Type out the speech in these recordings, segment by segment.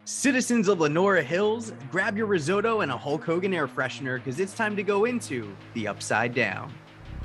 Citizens of Lenora Hills, grab your risotto and a Hulk Hogan air freshener because it's time to go into the Upside Down.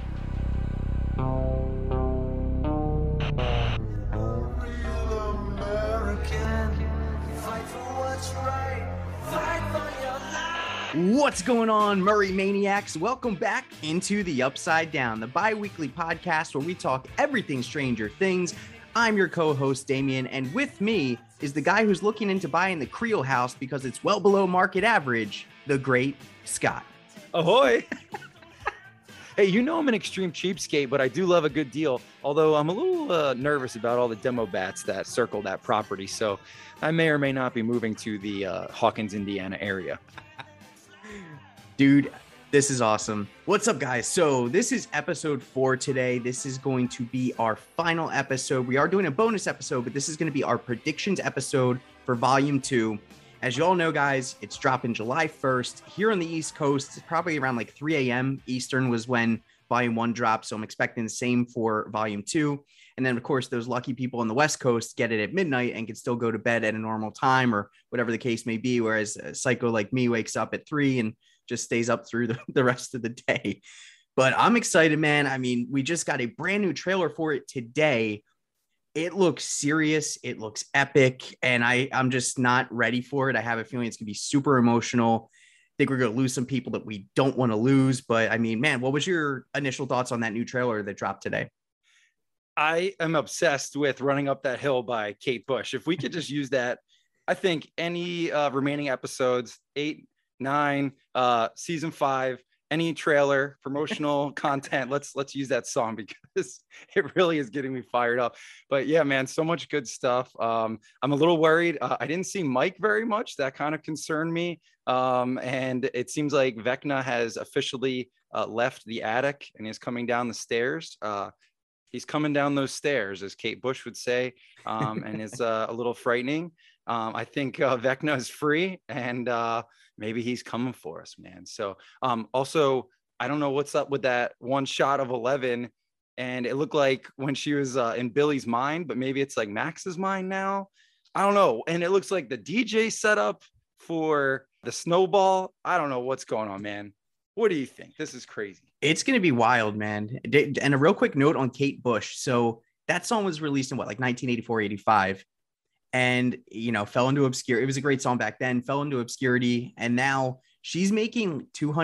What's going on, Murray Maniacs? Welcome back into the Upside Down, the bi-weekly podcast where we talk everything Stranger Things. I'm your co-host, Damien, and with me is the guy who's looking into buying the Creel house because it's well below market average, the great Scott. Ahoy! Hey, you know I'm an extreme cheapskate, but I do love a good deal, although I'm a little nervous about all the demo bats that circle that property, so I may or may not be moving to the Hawkins, Indiana area. Dude, this is awesome. What's up, guys? So this is episode 4 today. This is going to be our final episode. We are doing a bonus episode, but this is going to be our predictions episode for volume 2. As you all know, guys, it's dropping July 1st here on the East Coast. It's probably around like 3 a.m. Eastern was when volume 1 dropped. So I'm expecting the same for volume 2. And then, of course, those lucky people on the West Coast get it at midnight and can still go to bed at a normal time or whatever the case may be. Whereas a psycho like me wakes up at 3 and just stays up through the rest of the day. But I'm excited, man. I mean, we just got a brand new trailer for it today. It looks serious. It looks epic. And I'm just not ready for it. I have a feeling it's going to be super emotional. I think we're going to lose some people that we don't want to lose. But I mean, man, what was your initial thoughts on that new trailer that dropped today? I am obsessed with Running Up That Hill by Kate Bush. If we could just use that, I think any remaining episodes, 8, 9, season 5, any trailer, promotional content, let's use that song because it really is getting me fired up. But yeah, man, so much good stuff. I'm a little worried. I didn't see Mike very much. That kind of concerned me. And it seems like Vecna has officially left the attic and is coming down the stairs. He's coming down those stairs, as Kate Bush would say, and it's a little frightening. I think Vecna is free and maybe he's coming for us, man. So also, I don't know what's up with that one shot of 11. And it looked like when she was in Billy's mind, but maybe it's like Max's mind now. I don't know. And it looks like the DJ setup for the snowball. I don't know what's going on, man. What do you think? This is crazy. It's going to be wild, man. And a real quick note on Kate Bush. So that song was released in what, like 1984, 85. And, you know, fell into obscurity. It was a great song back then, fell into obscurity. And now she's making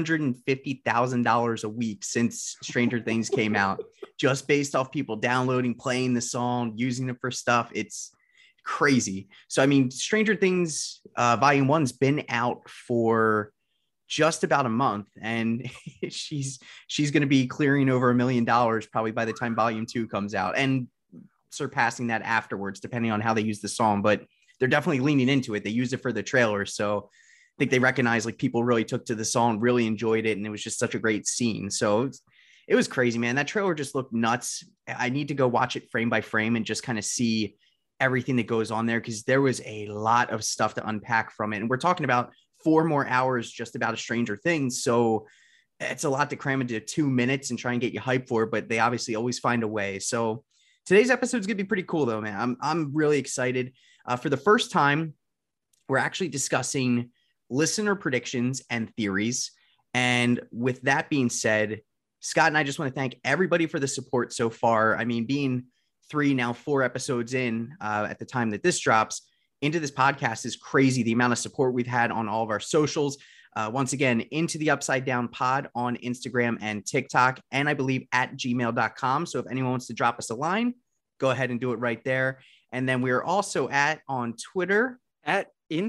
$250,000 a week since Stranger Things came out, just based off people downloading, playing the song, using it for stuff. It's crazy. So, I mean, Stranger Things Volume 1's been out for just about a month, and she's going to be clearing over $1 million probably by the time Volume 2 comes out, and surpassing that afterwards, depending on how they use the song. But they're definitely leaning into it. They used it for the trailer, so I think they recognize like people really took to the song, really enjoyed it, and it was just such a great scene. So it was crazy, man. That trailer just looked nuts. I need to go watch it frame by frame and just kind of see everything that goes on there, because there was a lot of stuff to unpack from it. And we're talking about 4 more hours just about a Stranger Things, so it's a lot to cram into 2 minutes and try and get you hyped for it, but they obviously always find a way. So today's episode is going to be pretty cool, though, man. I'm really excited. For the first time, we're actually discussing listener predictions and theories. And with that being said, Scott and I just want to thank everybody for the support so far. I mean, being 3, now 4 episodes in at the time that this drops into this podcast is crazy. The amount of support we've had on all of our socials. Once again, Into the Upside Down Pod on Instagram and TikTok, and I believe at gmail.com. So if anyone wants to drop us a line, go ahead and do it right there. And then we're also on Twitter at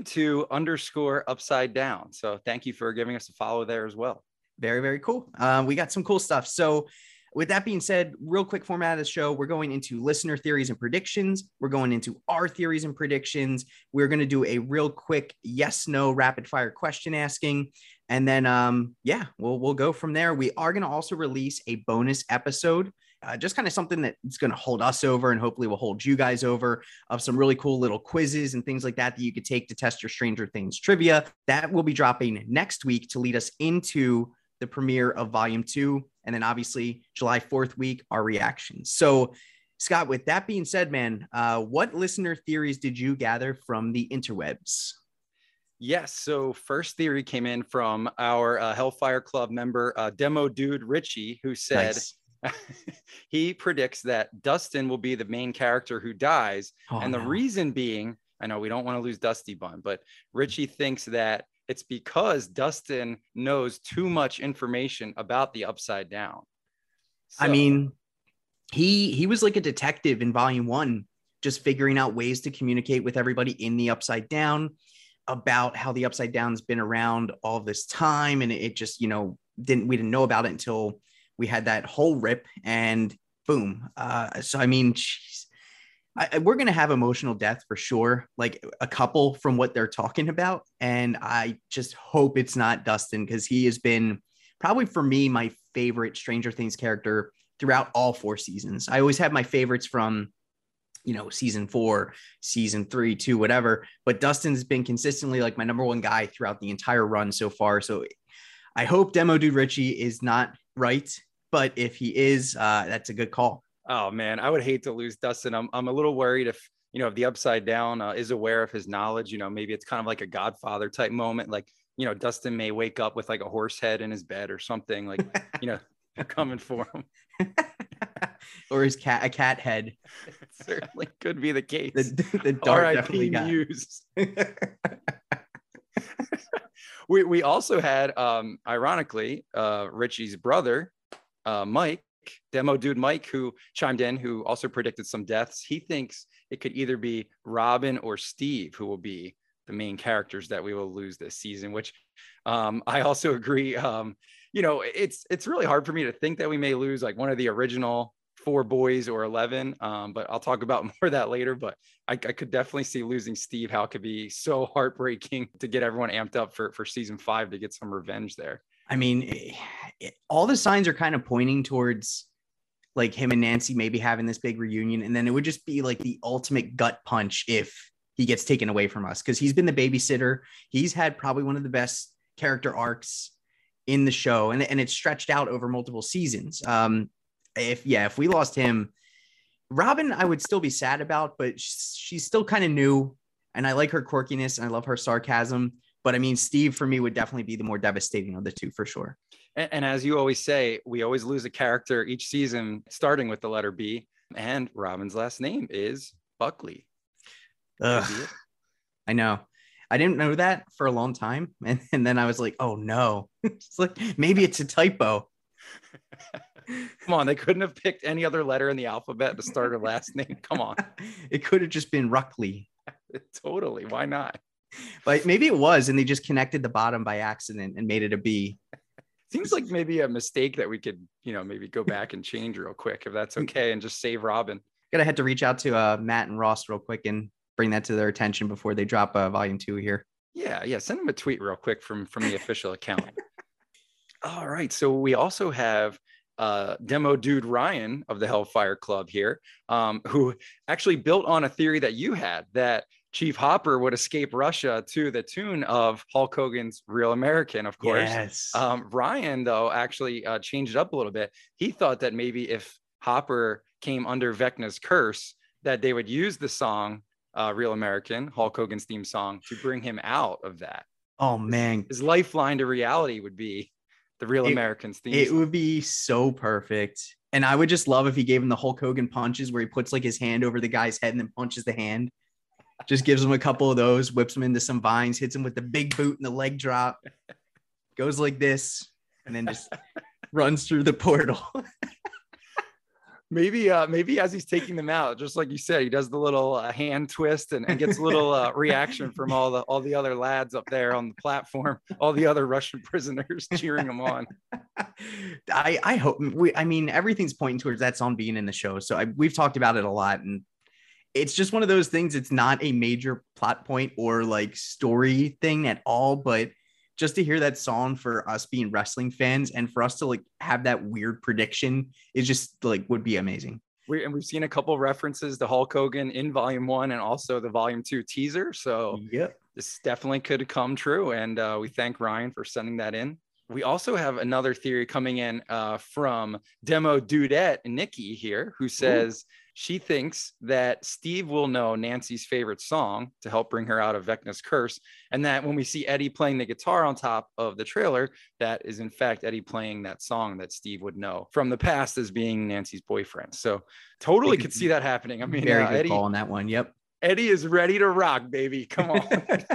_upside down. So thank you for giving us a follow there as well. Very, very cool. We got some cool stuff. So with that being said, real quick format of the show, we're going into listener theories and predictions. We're going into our theories and predictions. We're going to do a real quick yes, no rapid fire question asking. And then, we'll go from there. We are going to also release a bonus episode, just kind of something that's going to hold us over and hopefully will hold you guys over, of some really cool little quizzes and things like that you could take to test your Stranger Things trivia. That will be dropping next week to lead us into the premiere of Volume 2. And then obviously July 4th week, our reactions. So Scott, with that being said, man, what listener theories did you gather from the interwebs? Yes. So first theory came in from our Hellfire Club member, Demo Dude Richie, who said Nice. he predicts that Dustin will be the main character who dies. Oh, And the no. reason being, I know we don't want to lose Dusty Bun, but Richie thinks that it's because Dustin knows too much information about the Upside Down. I So, mean, he was like a detective in volume one, just figuring out ways to communicate with everybody in the Upside Down about how the Upside Down's been around all this time, and it just, we didn't know about it until we had that whole rip, and boom. So I mean, geez, we're gonna have emotional death for sure, like a couple from what they're talking about, and I just hope it's not Dustin, because he has been probably for me my favorite Stranger Things character throughout all four seasons. I always have my favorites from season 4, season 3, 2, whatever. But Dustin's been consistently like my number one guy throughout the entire run so far. So I hope Demo Dude Richie is not right. But if he is, that's a good call. oh man, I would hate to lose Dustin. I'm a little worried if the Upside Down is aware of his knowledge. Maybe it's kind of like a Godfather type moment. Like, Dustin may wake up with like a horse head in his bed or something. Like, they're coming for him. Or his a cat head. It certainly could be the case. The dart definitely got used. we also had ironically Richie's brother Mike, Demo Dude Mike, who chimed in, who also predicted some deaths. He thinks it could either be Robin or Steve who will be the main characters that we will lose this season, which I also agree. It's really hard for me to think that we may lose like one of the original 4 boys or 11, but I'll talk about more of that later. But I could definitely see losing Steve, how it could be so heartbreaking to get everyone amped up for season 5 to get some revenge there. I mean, all the signs are kind of pointing towards like him and Nancy maybe having this big reunion, and then it would just be like the ultimate gut punch if he gets taken away from us, because he's been the babysitter. He's had probably one of the best character arcs in the show, and it's stretched out over multiple seasons. If we lost him, Robin, I would still be sad about, but she's still kind of new, and I like her quirkiness and I love her sarcasm. But I mean, Steve for me would definitely be the more devastating of the two for sure. And as you always say, we always lose a character each season, starting with the letter B. And Robin's last name is Buckley. I know. I didn't know that for a long time. And then I was like, oh no, it's like, maybe it's a typo. Come on. They couldn't have picked any other letter in the alphabet to start her last name. Come on. It could have just been Ruckley. Totally. Why not? But maybe it was, and they just connected the bottom by accident and made it a B. Seems like maybe a mistake that we could, maybe go back and change real quick, if that's okay, and just save Robin. Gotta have to reach out to Matt and Ross real quick and bring that to their attention before they drop volume 2 here. Yeah. Send them a tweet real quick from the official account. All right. So we also have Demo Dude Ryan of the Hellfire Club here, who actually built on a theory that you had, that Chief Hopper would escape Russia to the tune of Hulk Hogan's Real American, of course. Yes. Ryan, though, actually changed it up a little bit. He thought that maybe if Hopper came under Vecna's curse, that they would use the song Real American, Hulk Hogan's theme song, to bring him out of that. Oh, man. His lifeline to reality would be the Real Americans theme It song. would be so perfect. And I would just love if he gave him the Hulk Hogan punches where he puts like his hand over the guy's head and then punches the hand. Just gives him a couple of those, whips him into some vines, hits him with the big boot and the leg drop, goes like this, and then just runs through the portal. Maybe as he's taking them out, just like you said, he does the little hand twist and gets a little reaction from all the other lads up there on the platform, all the other Russian prisoners cheering him on. I hope everything's pointing towards that song being in the show. So we've talked about it a lot, and it's just one of those things. It's not a major plot point or like story thing at all, but just to hear that song for us being wrestling fans and for us to like have that weird prediction is just like would be amazing. We've seen a couple of references to Hulk Hogan in volume 1 and also the volume 2 teaser. So This definitely could come true. And we thank Ryan for sending that in. We also have another theory coming in from Demo Dudette Nikki here, who says She thinks that Steve will know Nancy's favorite song to help bring her out of Vecna's curse. And that when we see Eddie playing the guitar on top of the trailer, that is in fact Eddie playing that song that Steve would know from the past as being Nancy's boyfriend. So totally could see that happening. I mean, very good Eddie, call on that one. Yep. Eddie is ready to rock, baby. Come on.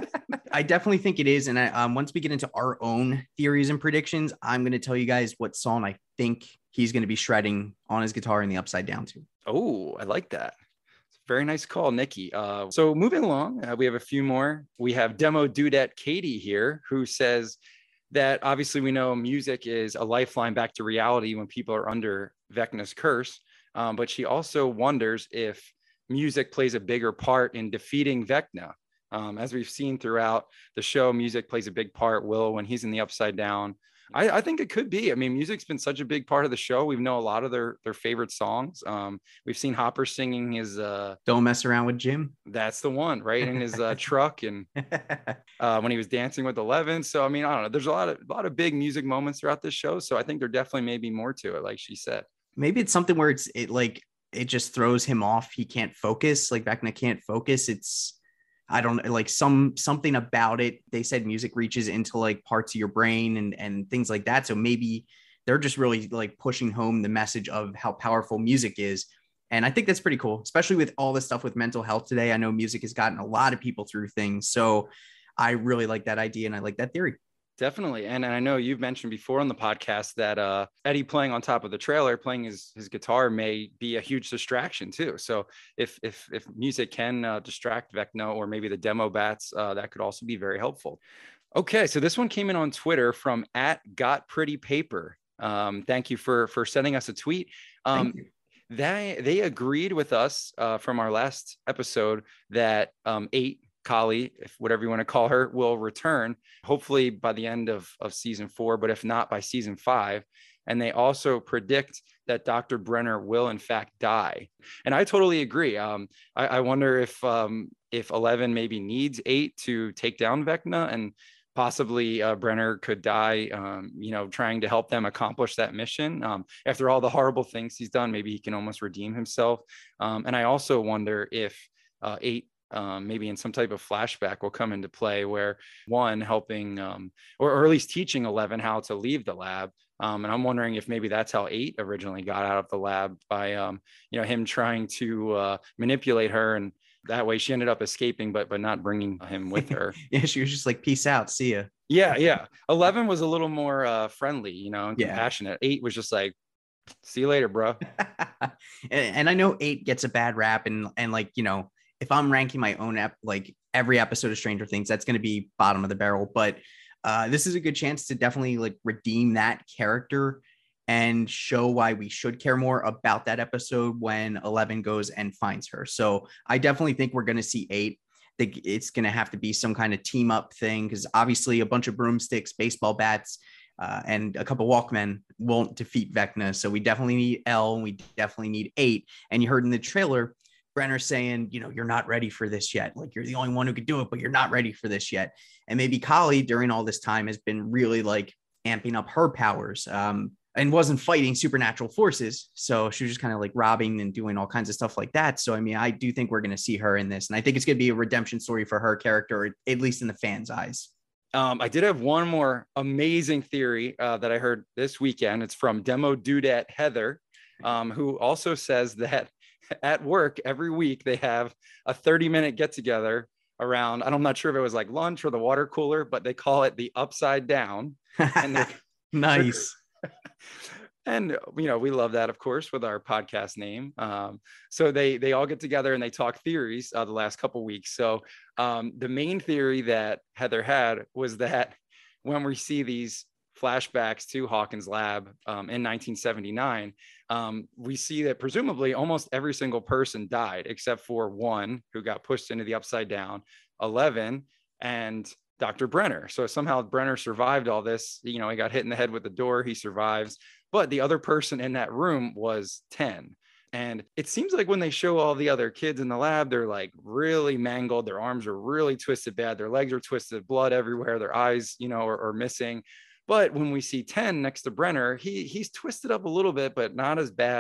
I definitely think it is. And once we get into our own theories and predictions, I'm going to tell you guys what song I think he's going to be shredding on his guitar in the Upside Down to. Oh, I like that. Very nice call, Nikki. So moving along, we have a few more. We have Demo Dudette Katie here, who says that obviously we know music is a lifeline back to reality when people are under Vecna's curse. But she also wonders if music plays a bigger part in defeating Vecna. As we've seen throughout the show, music plays a big part. Will, when he's in the Upside Down, I think it could be. I mean, music's been such a big part of the show. We know a lot of their favorite songs. We've seen Hopper singing his Don't Mess Around with Jim. That's the one, right? In his truck, and when he was dancing with 11. So I mean, I don't know. There's a lot of big music moments throughout this show. So I think there definitely may be more to it, like she said. Maybe it's something where it just throws him off. He can't focus. Like Vecna can't focus. I don't like something about it. They said music reaches into like parts of your brain and things like that. So maybe they're just really like pushing home the message of how powerful music is. And I think that's pretty cool, especially with all this stuff with mental health today. I know music has gotten a lot of people through things. So I really like that idea. And I like that theory. Definitely. And I know you've mentioned before on the podcast that Eddie playing on top of the trailer, playing his guitar may be a huge distraction too. So if music can distract Vecna or maybe the demo bats, that could also be very helpful. Okay, so this one came in on Twitter from @GotPrettyPaper. Thank you for sending us a tweet. Thank you. They agreed with us from our last episode that 8, Kali, if whatever you want to call her, will return hopefully by the end of season 4, but if not by season 5. And they also predict that Dr. Brenner will in fact die. And I totally agree. I wonder if 11 maybe needs 8 to take down Vecna, and possibly Brenner could die, trying to help them accomplish that mission. After all the horrible things he's done, maybe he can almost redeem himself. And I also wonder if 8 maybe in some type of flashback will come into play, where 1 helping or at least teaching 11 how to leave the lab. And I'm wondering if maybe that's how 8 originally got out of the lab, by him trying to manipulate her, and that way she ended up escaping, but not bringing him with her. Yeah, she was just like, peace out, see ya. Yeah. 11 was a little more friendly, and compassionate. 8 was just like, see you later, bro. And I know 8 gets a bad rap, and like, if I'm ranking my own like every episode of Stranger Things, that's going to be bottom of the barrel. But this is a good chance to definitely like redeem that character and show why we should care more about that episode when 11 goes and finds her. So I definitely think we're going to see 8. I think it's going to have to be some kind of team up thing, because obviously a bunch of broomsticks, baseball bats, and a couple Walkmen won't defeat Vecna. So we definitely need L, and we definitely need 8. And you heard in the trailer, Brenner saying, you're not ready for this yet. Like, you're the only one who could do it, but you're not ready for this yet. And maybe Kali during all this time has been really like amping up her powers, and wasn't fighting supernatural forces. So she was just kind of like robbing and doing all kinds of stuff like that. So, I mean, I do think we're going to see her in this, and I think it's going to be a redemption story for her character, at least in the fans' eyes. I did have one more amazing theory that I heard this weekend. It's from Demo Dudette Heather, who also says that at work every week they have a 30-minute get together around, I'm not sure if it was like lunch or the water cooler, but they call it the Upside Down. And nice. And we love that, of course, with our podcast name. So they all get together and they talk theories the last couple weeks. So the main theory that Heather had was that when we see these flashbacks to Hawkins' lab in 1979, we see that presumably almost every single person died except for 1 who got pushed into the Upside Down, 11, and Dr. Brenner. So somehow Brenner survived all this. He got hit in the head with the door. He survives. But the other person in that room was 10. And it seems like when they show all the other kids in the lab, they're like really mangled. Their arms are really twisted bad. Their legs are twisted, blood everywhere. Their eyes, are missing. But when we see 10 next to Brenner, he's twisted up a little bit, but not as bad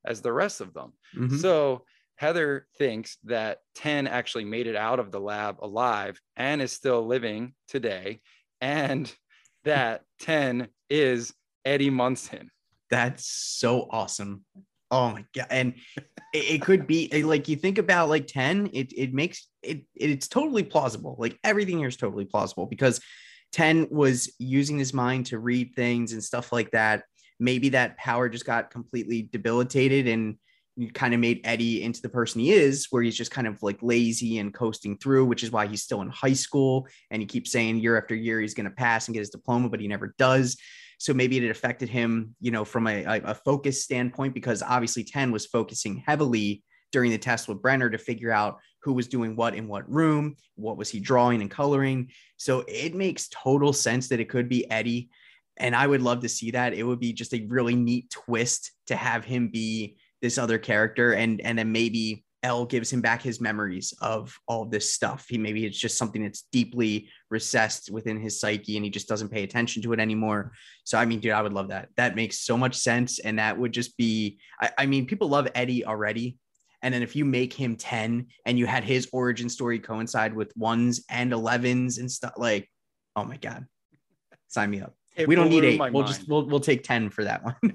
as the rest of them. Mhm. So Heather thinks that 10 actually made it out of the lab alive and is still living today, and that 10 is Eddie Munson. That's so awesome. Oh my God. And it could be like, you think about like 10, it makes it's totally plausible. Like everything here is totally plausible because 10 was using his mind to read things and stuff like that. Maybe that power just got completely debilitated and kind of made Eddie into the person he is, where he's just kind of like lazy and coasting through, which is why he's still in high school. And he keeps saying year after year he's going to pass and get his diploma, but he never does. So maybe it affected him, from a focus standpoint, because obviously 10 was focusing heavily during the test with Brenner to figure out who was doing what in what room, what was he drawing and coloring. So it makes total sense that it could be Eddie. And I would love to see that. It would be just a really neat twist to have him be this other character. And then maybe Elle gives him back his memories of all this stuff. Maybe it's just something that's deeply recessed within his psyche and he just doesn't pay attention to it anymore. So, I mean, dude, I would love that. That makes so much sense. And that would just be, I mean, people love Eddie already. And then if you make him 10 and you had his origin story coincide with 1s and 11s and stuff, like, oh my God, sign me up. We don't need 8. We'll take 10 for that one.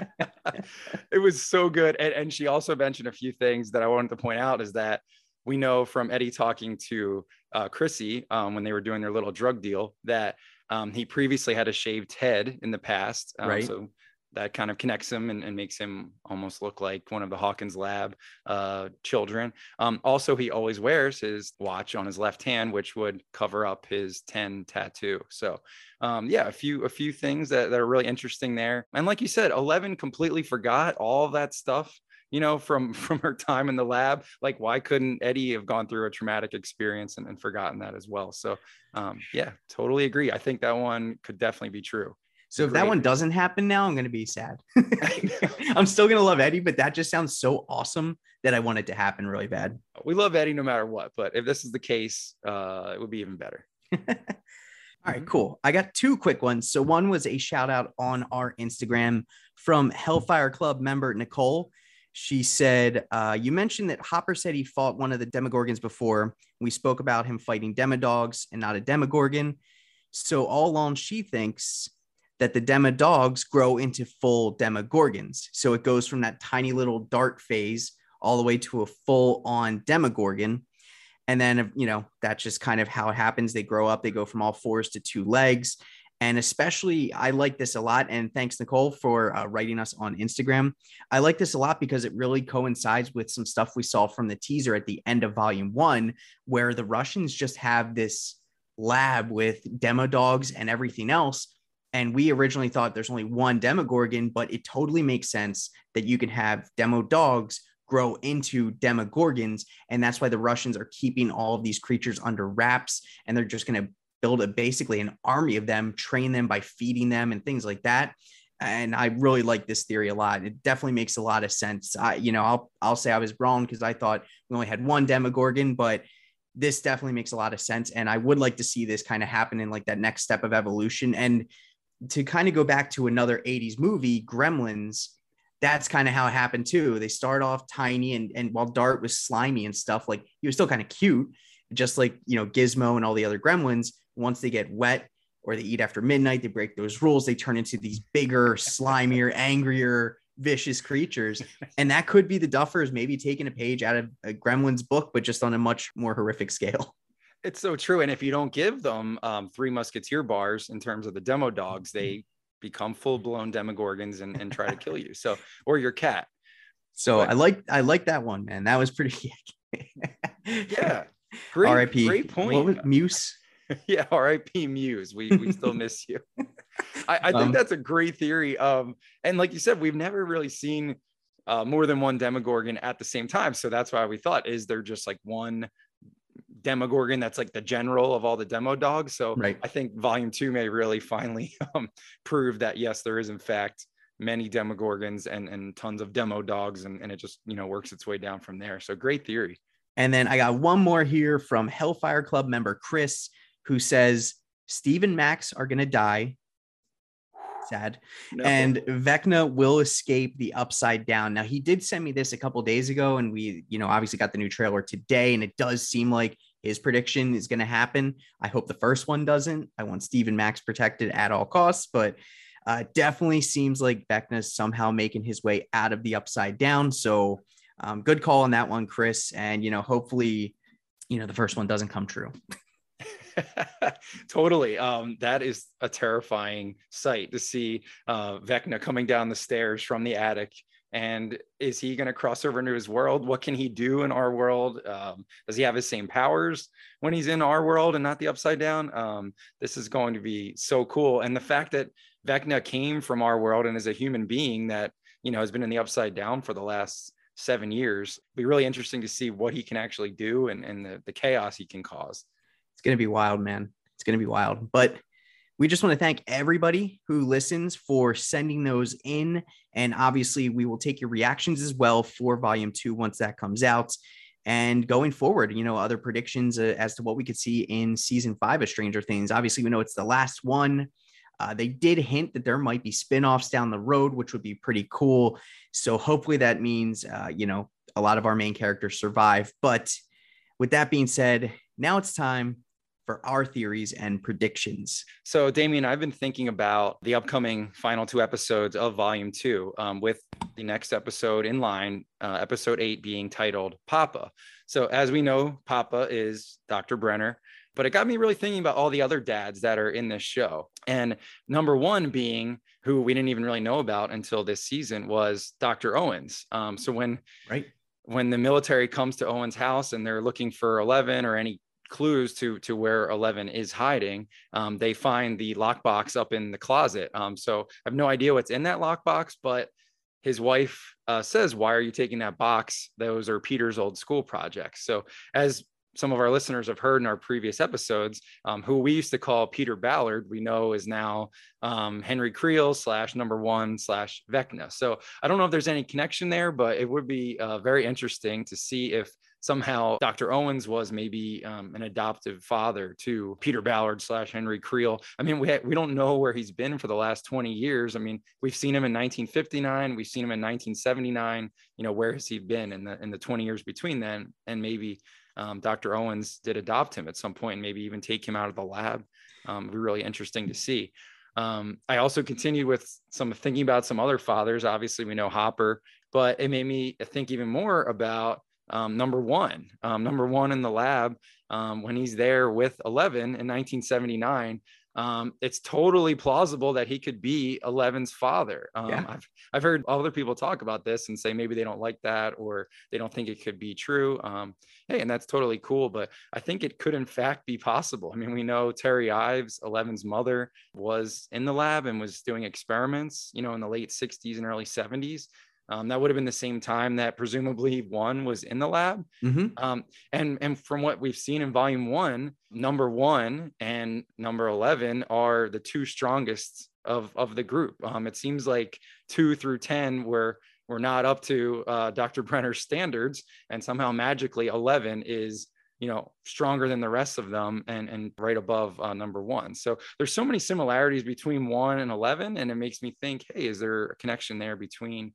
It was so good. And she also mentioned a few things that I wanted to point out is that we know from Eddie talking to Chrissy when they were doing their little drug deal that he previously had a shaved head in the past. Right. So that kind of connects him and makes him almost look like one of the Hawkins lab children. Also, he always wears his watch on his left hand, which would cover up his 10 tattoo. So yeah, a few things that are really interesting there. And like you said, 11 completely forgot all of that stuff, from her time in the lab. Like, why couldn't Eddie have gone through a traumatic experience and forgotten that as well? So yeah, totally agree. I think that one could definitely be true. So if that one doesn't happen now, I'm going to be sad. I'm still going to love Eddie, but that just sounds so awesome that I want it to happen really bad. We love Eddie no matter what, but if this is the case, it would be even better. All right, cool. I got 2 quick ones. So one was a shout out on our Instagram from Hellfire Club member Nicole. She said, you mentioned that Hopper said he fought one of the Demogorgons before. We spoke about him fighting Demodogs and not a Demogorgon. So all along she thinks that the Demodogs grow into full Demogorgons. So it goes from that tiny little dart phase all the way to a full on Demogorgon. And then, that's just kind of how it happens. They grow up, they go from all 4s to 2 legs. And especially, I like this a lot. And thanks, Nicole, for writing us on Instagram. I like this a lot because it really coincides with some stuff we saw from the teaser at the end of Volume 1, where the Russians just have this lab with Demodogs and everything else. And we originally thought there's only one Demogorgon, but it totally makes sense that you can have Demodogs grow into Demogorgons. And that's why the Russians are keeping all of these creatures under wraps. And they're just going to build basically an army of them, train them by feeding them and things like that. And I really like this theory a lot. It definitely makes a lot of sense. I'll say I was wrong because I thought we only had one Demogorgon, but this definitely makes a lot of sense. And I would like to see this kind of happen in like that next step of evolution. And to kind of go back to another 80s movie, Gremlins, that's kind of how it happened too. They start off tiny and while Dart was slimy and stuff, like he was still kind of cute, just like, Gizmo and all the other Gremlins. Once they get wet or they eat after midnight, they break those rules. They turn into these bigger, slimier, angrier, vicious creatures. And that could be the Duffers maybe taking a page out of a Gremlins book, but just on a much more horrific scale. It's so true. And if you don't give them 3 Musketeer bars in terms of the Demodogs, they become full-blown Demogorgons and try to kill you. So, or your cat. So but, I like that one, man. That was pretty. Yeah. Great point. What was Muse? Yeah. R.I.P. Muse. We still miss you. I think that's a great theory. And like you said, we've never really seen more than one Demogorgon at the same time. So that's why we thought, is there just like one Demogorgon that's like the general of all the Demodogs? So right. I think Volume 2 may really finally prove that yes, there is in fact many Demogorgons and tons of Demodogs, and it just works its way down from there. So great theory. And then I got one more here from Hellfire Club member Chris, who says Steve and Max are gonna die. sad. No. And Vecna will escape the Upside Down. Now, he did send me this a couple days ago, and we, obviously got the new trailer today, and it does seem like his prediction is going to happen. I hope the first one doesn't. I want Stephen Max protected at all costs, but definitely seems like Vecna's somehow making his way out of the Upside Down. So good call on that one, Chris. And, hopefully, the first one doesn't come true. Totally. That is a terrifying sight to see Vecna coming down the stairs from the attic. And is he going to cross over into his world? What can he do in our world? Does he have his same powers when he's in our world and not the Upside Down? This is going to be so cool. And the fact that Vecna came from our world and is a human being that, has been in the Upside Down for the last 7 years, it'll be really interesting to see what he can actually do and the chaos he can cause. It's going to be wild, man. It's going to be wild. But we just want to thank everybody who listens for sending those in. And obviously, we will take your reactions as well for Volume 2 once that comes out. And going forward, other predictions as to what we could see in Season 5 of Stranger Things. Obviously, we know it's the last one. They did hint that there might be spinoffs down the road, which would be pretty cool. So hopefully that means, a lot of our main characters survive. But with that being said, now it's time for our theories and predictions. So, Damien, I've been thinking about the upcoming final 2 episodes of Volume 2, with the next episode in line, episode 8 being titled Papa. So, as we know, Papa is Dr. Brenner, but it got me really thinking about all the other dads that are in this show. And number one being, who we didn't even really know about until this season, was Dr. Owens. So when the military comes to Owens' house and they're looking for 11 or any clues to where 11 is hiding, they find the lockbox up in the closet. So I have no idea what's in that lockbox, but his wife says, "Why are you taking that box? Those are Peter's old school projects." So as some of our listeners have heard in our previous episodes, who we used to call Peter Ballard, we know is now Henry Creel / number 1 / Vecna. So I don't know if there's any connection there, but it would be very interesting to see if somehow Dr. Owens was maybe an adoptive father to Peter Ballard / Henry Creel. I mean, we don't know where he's been for the last 20 years. I mean, we've seen him in 1959, we've seen him in 1979. Where has he been in the 20 years between then? And maybe Dr. Owens did adopt him at some point and maybe even take him out of the lab. It'd be really interesting to see. I also continued with thinking about some other fathers. Obviously, we know Hopper, but it made me think even more about number one in the lab, when he's there with 11 in 1979. It's totally plausible that he could be 11's father. I've heard other people talk about this and say maybe they don't like that or they don't think it could be true. Hey, and that's totally cool, but I think it could in fact be possible. I mean, we know Terry Ives, 11's mother, was in the lab and was doing experiments, in the late 60s and early 70s. That would have been the same time that presumably 1 was in the lab. Mm-hmm. And from what we've seen in Volume 1, number 1 and number 11 are the 2 strongest of the group. It seems like 2 through 10 were not up to Dr. Brenner's standards, and somehow magically 11 is stronger than the rest of them and right above number 1. So there's so many similarities between 1 and 11, and it makes me think, hey, is there a connection there between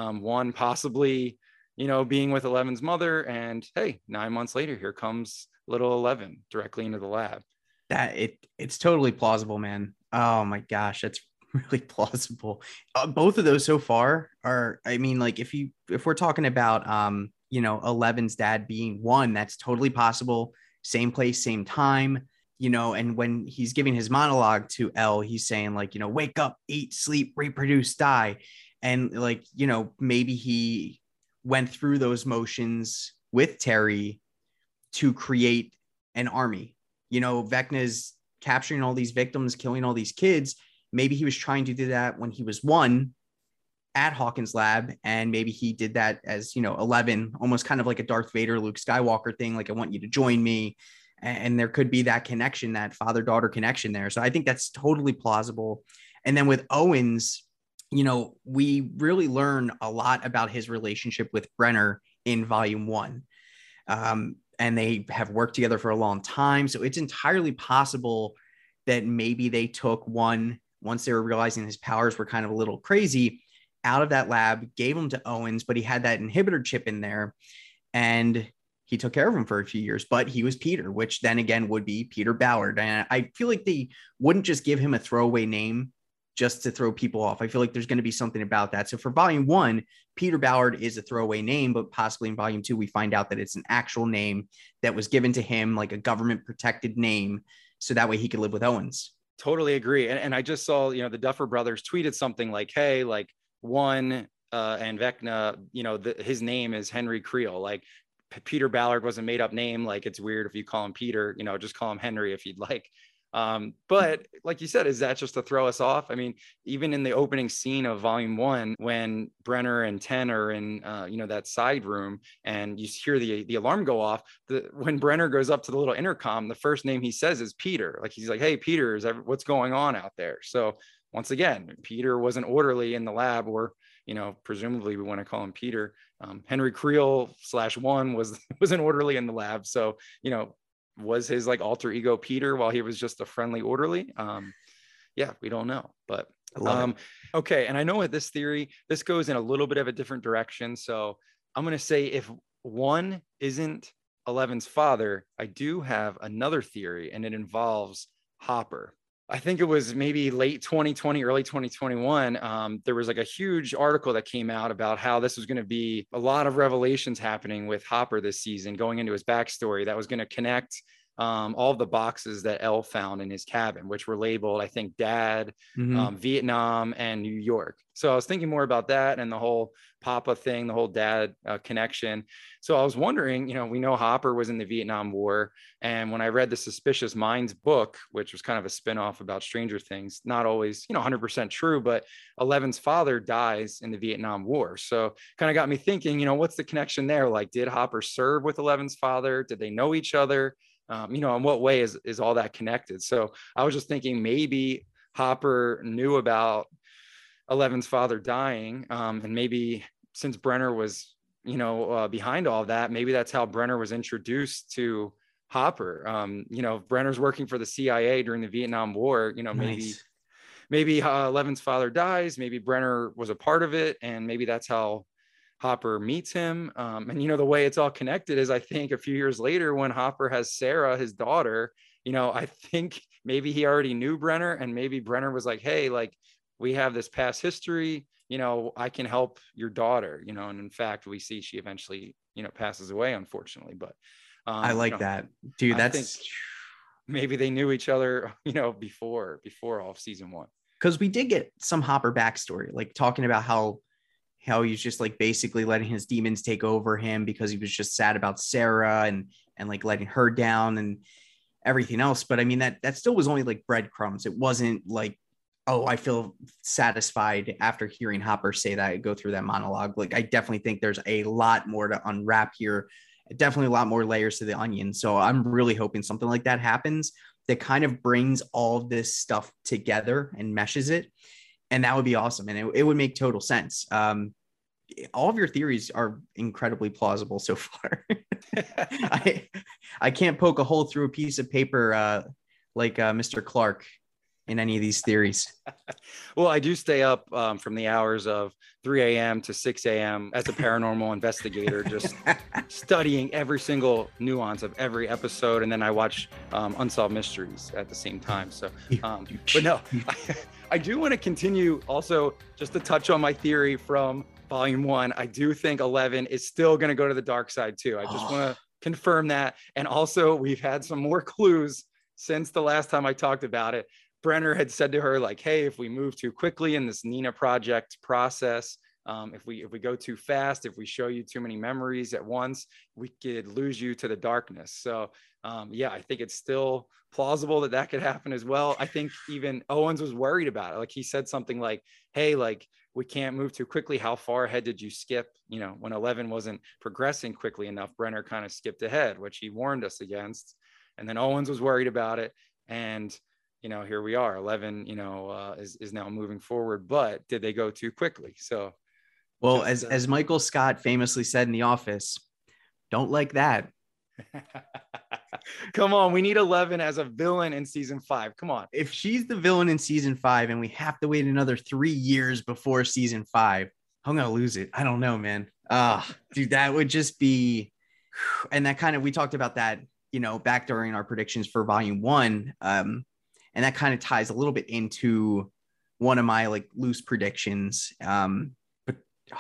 1 possibly, being with 11's mother, and hey, 9 months later, here comes little 11 directly into the lab. It's totally plausible, man. Oh my gosh, that's really plausible. Both of those so far are, I mean, like if we're talking about 11's dad being 1, that's totally possible. Same place, same time. And when he's giving his monologue to Elle, he's saying like, wake up, eat, sleep, reproduce, die. And like, maybe he went through those motions with Terry to create an army. Vecna's capturing all these victims, killing all these kids. Maybe he was trying to do that when he was 1 at Hawkins' lab. And maybe he did that as, 11, almost kind of like a Darth Vader, Luke Skywalker thing. Like, I want you to join me. And there could be that connection, that father-daughter connection there. So I think that's totally plausible. And then with Owens, we really learn a lot about his relationship with Brenner in Volume 1. And they have worked together for a long time. So it's entirely possible that maybe they took 1 once they were realizing his powers were kind of a little crazy, out of that lab, gave him to Owens, but he had that inhibitor chip in there, and he took care of him for a few years. But he was Peter, which then again would be Peter Ballard. And I feel like they wouldn't just give him a throwaway name just to throw people off. I feel like there's going to be something about that. So for volume 1, Peter Ballard is a throwaway name, but possibly in volume 2, we find out that it's an actual name that was given to him, like a government protected name. So that way he could live with Owens. Totally agree. And I just saw, the Duffer Brothers tweeted something like, hey, like one and Vecna, his name is Henry Creel. Like Peter Ballard was a made up name. Like it's weird if you call him Peter, just call him Henry if you'd like. But like you said, is that just to throw us off? I mean, even in the opening scene of volume 1, when Brenner and Ten are in, that side room, and you hear the alarm go off, when Brenner goes up to the little intercom, the first name he says is Peter. Like he's like, hey, Peter, what's going on out there? So once again, Peter was an orderly in the lab, or, presumably we want to call him Peter. Henry Creel /1 was an orderly in the lab. So, was his like alter ego Peter while he was just a friendly orderly? Yeah, we don't know, but okay. And I know with this theory, this goes in a little bit of a different direction. So I'm going to say if 1 isn't 11's father, I do have another theory, and it involves Hopper. I think it was maybe late 2020, early 2021. There was like a huge article that came out about how this was going to be a lot of revelations happening with Hopper this season, going into his backstory that was going to connect all of the boxes that El found in his cabin, which were labeled, I think, Dad, Vietnam, and New York. So I was thinking more about that and the whole Papa thing, the whole dad connection. So I was wondering, we know Hopper was in the Vietnam War. And when I read the Suspicious Minds book, which was kind of a spinoff about Stranger Things, not always, 100% true, but 11's father dies in the Vietnam War. So kind of got me thinking, what's the connection there? Like, did Hopper serve with 11's father? Did they know each other? In what way is all that connected? So I was just thinking maybe Hopper knew about 11's father dying, and maybe since Brenner was, behind all that, maybe that's how Brenner was introduced to Hopper. Brenner's working for the CIA during the Vietnam War. Nice. maybe 11's father dies. Maybe Brenner was a part of it, and maybe that's how Hopper meets him. And, the way it's all connected is, I think a few years later when Hopper has Sarah, his daughter, I think maybe he already knew Brenner, and maybe Brenner was like, hey, like, we have this past history, I can help your daughter, and in fact, we see she eventually, passes away, unfortunately. But I like that, dude. I think maybe they knew each other, before all of season 1. Because we did get some Hopper backstory, like talking about how he's just like basically letting his demons take over him because he was just sad about Sarah and like letting her down and everything else. But I mean, that still was only like breadcrumbs. It wasn't like, oh, I feel satisfied after hearing Hopper say that, go through that monologue. Like, I definitely think there's a lot more to unwrap here. Definitely a lot more layers to the onion. So I'm really hoping something like that happens that kind of brings all this stuff together and meshes it. And that would be awesome. And it would make total sense. All of your theories are incredibly plausible so far. I can't poke a hole through a piece of paper like Mr. Clark in any of these theories. Well, I do stay up from the hours of 3 a.m. to 6 a.m. as a paranormal investigator, just studying every single nuance of every episode. And then I watch Unsolved Mysteries at the same time. So, but no, I do want to continue also just to touch on my theory from volume 1. I do think 11 is still going to go to the dark side too. I just want to confirm that. And also, we've had some more clues since the last time I talked about it. Brenner had said to her, like, hey, if we move too quickly in this Nina project process, if we go too fast, if we show you too many memories at once, we could lose you to the darkness. So yeah, I think it's still plausible that could happen as well. I think even Owens was worried about it. Like, he said something like, hey, like, we can't move too quickly. How far ahead did you skip? When 11 wasn't progressing quickly enough, Brenner kind of skipped ahead, which he warned us against. And then Owens was worried about it. And here we are. 11, is now moving forward, but did they go too quickly? So, well, as Michael Scott famously said in The Office, don't like that. Come on, we need 11 as a villain in season 5. Come on. If she's the villain in season 5 and we have to wait another 3 years before season 5, I'm gonna lose it. I don't know, man. Dude, that would just be, and that kind of, we talked about that, back during our predictions for volume 1. And that kind of ties a little bit into one of my like loose predictions. But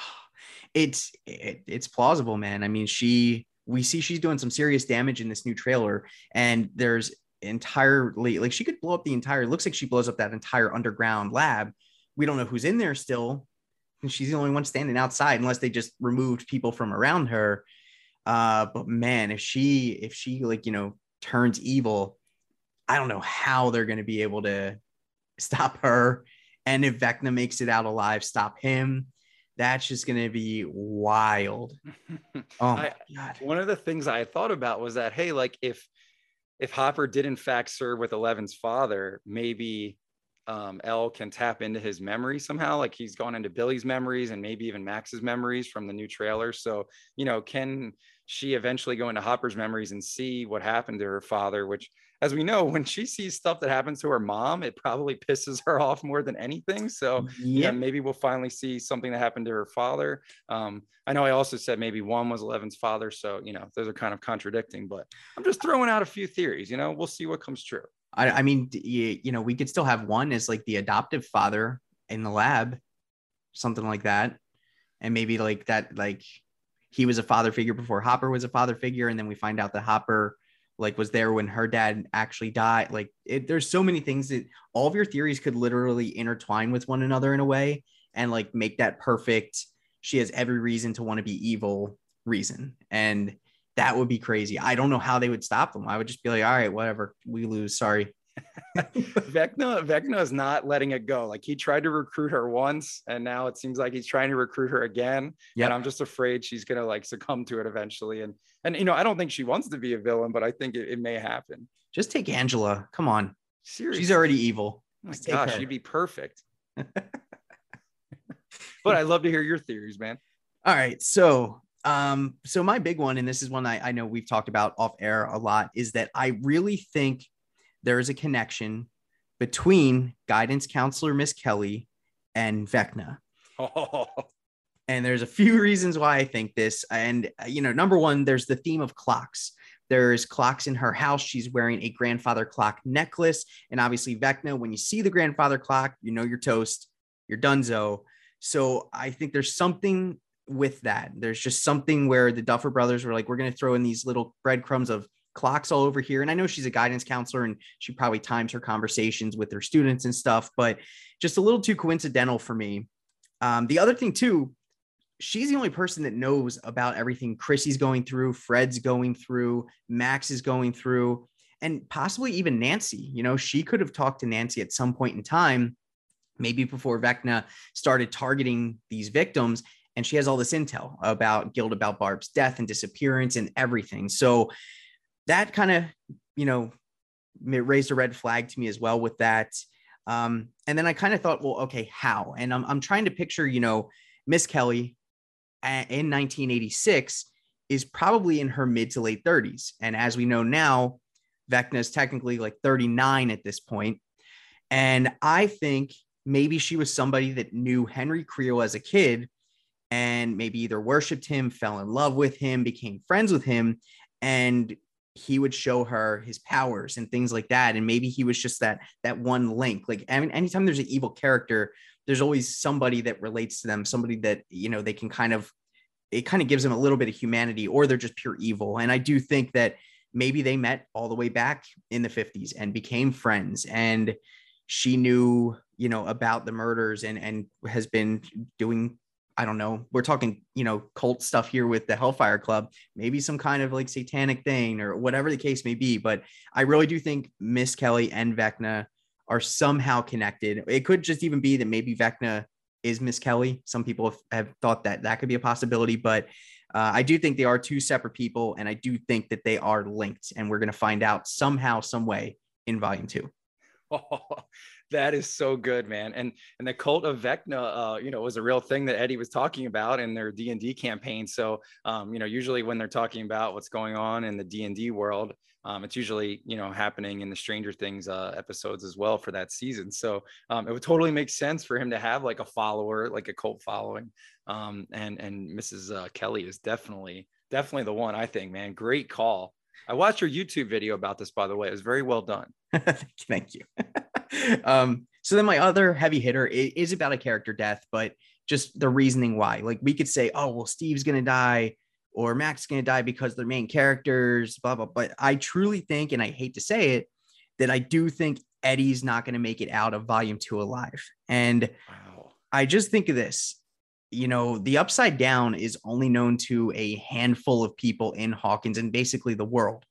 it's plausible, man. I mean, we see she's doing some serious damage in this new trailer, and there's entirely, like, she could blow up the entire, looks like she blows up that entire underground lab. We don't know who's in there still, and she's the only one standing outside unless they just removed people from around her. But man, if she like, turns evil, I don't know how they're going to be able to stop her. And if Vecna makes it out alive, stop him. That's just going to be wild. Oh my God. One of the things I thought about was that, hey, like if Hopper did in fact serve with Eleven's father, maybe Elle can tap into his memory somehow. Like he's gone into Billy's memories and maybe even Max's memories from the new trailer. So, can she eventually go into Hopper's memories and see what happened to her father, which, as we know, when she sees stuff that happens to her mom, it probably pisses her off more than anything. So yeah, maybe we'll finally see something that happened to her father. I know I also said maybe one was Eleven's father. So, those are kind of contradicting, but I'm just throwing out a few theories, we'll see what comes true. I mean, we could still have one as like the adoptive father in the lab, something like that. And maybe like that, like he was a father figure before Hopper was a father figure. And then we find out that Hopper like was there when her dad actually died. Like there's so many things that all of your theories could literally intertwine with one another in a way and like make that perfect. She has every reason to want to be evil reason. And that would be crazy. I don't know how they would stop them. I would just be like, all right, whatever, we lose. Sorry. Vecna is not letting it go. Like he tried to recruit her once, and now it seems like he's trying to recruit her again. Yep. And I'm just afraid she's gonna like succumb to it eventually. And I don't think she wants to be a villain, but I think it may happen. Just take Angela. Come on. Seriously. She's already evil. Oh my gosh, she'd be perfect. But I'd love to hear your theories, man. All right. So my big one, and this is one I know we've talked about off air a lot, is that I really think there is a connection between guidance counselor Miss Kelly and Vecna. Oh. And there's a few reasons why I think this. And, number one, there's the theme of clocks. There's clocks in her house. She's wearing a grandfather clock necklace. And obviously Vecna, when you see the grandfather clock, you're toast, you're donezo. So I think there's something with that. There's just something where the Duffer Brothers were like, we're going to throw in these little breadcrumbs of clocks all over here. And I know she's a guidance counselor and she probably times her conversations with her students and stuff, but just a little too coincidental for me. The other thing too, she's the only person that knows about everything Chrissy's going through, Fred's going through, Max is going through, and possibly even Nancy. She could have talked to Nancy at some point in time, maybe before Vecna started targeting these victims. And she has all this intel about Guild, about Barb's death and disappearance and everything. So that kind of, raised a red flag to me as well with that. And then I kind of thought, well, okay, how? And I'm trying to picture, Miss Kelly in 1986 is probably in her mid to late 30s. And as we know now, Vecna is technically like 39 at this point. And I think maybe she was somebody that knew Henry Creel as a kid and maybe either worshiped him, fell in love with him, became friends with him, and he would show her his powers and things like that. And maybe he was just that one link. Like, I mean, anytime there's an evil character, there's always somebody that relates to them, somebody that, they can it kind of gives them a little bit of humanity, or they're just pure evil. And I do think that maybe they met all the way back in the 50s and became friends, and she knew, about the murders and has been doing, I don't know, we're talking, cult stuff here with the Hellfire Club, maybe some kind of like satanic thing or whatever the case may be. But I really do think Miss Kelly and Vecna are somehow connected. It could just even be that maybe Vecna is Miss Kelly. Some people have thought that could be a possibility, but I do think they are two separate people. And I do think that they are linked, and we're going to find out somehow, some way in volume 2. Oh, that is so good, man. And the cult of Vecna, was a real thing that Eddie was talking about in their D&D campaign. So, usually when they're talking about what's going on in the D&D world, It's usually, happening in the Stranger Things episodes as well for that season. So it would totally make sense for him to have like a follower, like a cult following. And Mrs. Kelly is definitely the one, I think, man. Great call. I watched your YouTube video about this, by the way. It was very well done. Thank you. So then my other heavy hitter is about a character death, but just the reasoning why. Like we could say, oh, well, Steve's going to die or Mac's going to die because they're main characters, blah, blah. But I truly think, and I hate to say it, that I do think Eddie's not going to make it out of volume 2 alive. And wow. I just think of this, the Upside Down is only known to a handful of people in Hawkins and basically the world.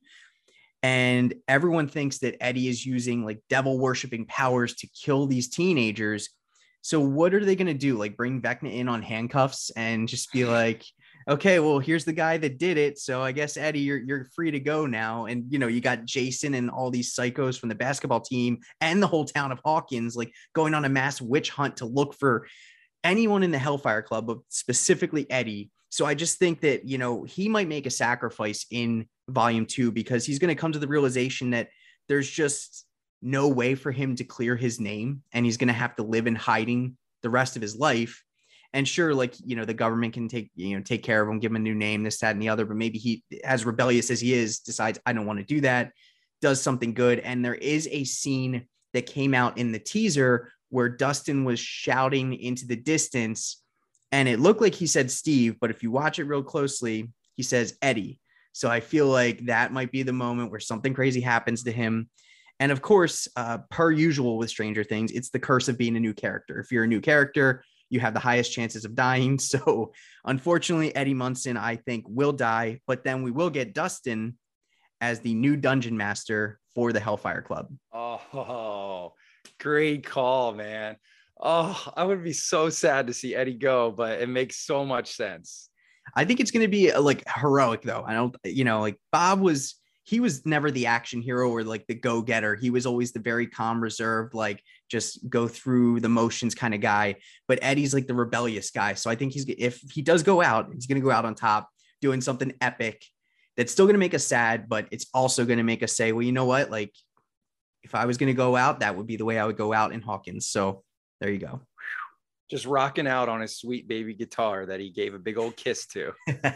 And everyone thinks that Eddie is using like devil worshiping powers to kill these teenagers. So what are they going to do? Like bring Vecna in on handcuffs and just be like, okay, well, here's the guy that did it. So I guess, Eddie, you're free to go now. And, you got Jason and all these psychos from the basketball team and the whole town of Hawkins, like going on a mass witch hunt to look for anyone in the Hellfire Club, but specifically Eddie. So I just think that, he might make a sacrifice in volume 2 because he's going to come to the realization that there's just no way for him to clear his name and he's going to have to live in hiding the rest of his life. And sure, like, the government can take care of him, give him a new name, this, that, and the other, but maybe he, as rebellious as he is, decides I don't want to do that, does something good. And there is a scene that came out in the teaser where Dustin was shouting into the distance and it looked like he said Steve, but if you watch it real closely, he says Eddie. So I feel like that might be the moment where something crazy happens to him. And of course, per usual with Stranger Things, it's the curse of being a new character. If you're a new character, you have the highest chances of dying. So unfortunately, Eddie Munson, I think, will die, but then we will get Dustin as the new dungeon master for the Hellfire Club. Oh, great call, man. Oh, I would be so sad to see Eddie go, but it makes so much sense. I think it's going to be like heroic though. I don't, like Bob he was never the action hero or like the go-getter. He was always the very calm, reserved, like just go through the motions kind of guy. But Eddie's like the rebellious guy. So I think if he does go out, he's going to go out on top doing something epic that's still going to make us sad, but it's also going to make us say, well, you know what? Like if I was going to go out, that would be the way I would go out in Hawkins. So there you go. Just rocking out on his sweet baby guitar that he gave a big old kiss to.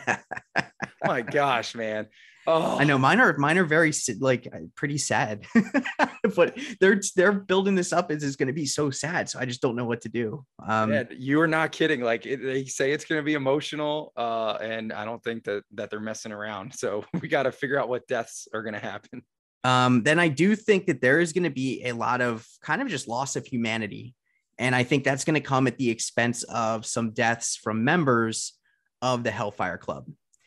My gosh, man. Oh, I know mine are very like pretty sad, but they're building this up as it's going to be so sad. So I just don't know what to do. Yeah, you are not kidding. Like they say it's going to be emotional, and I don't think that they're messing around. So we got to figure out what deaths are going to happen. Then I do think that there is going to be a lot of kind of just loss of humanity, and I think that's going to come at the expense of some deaths from members of the Hellfire Club.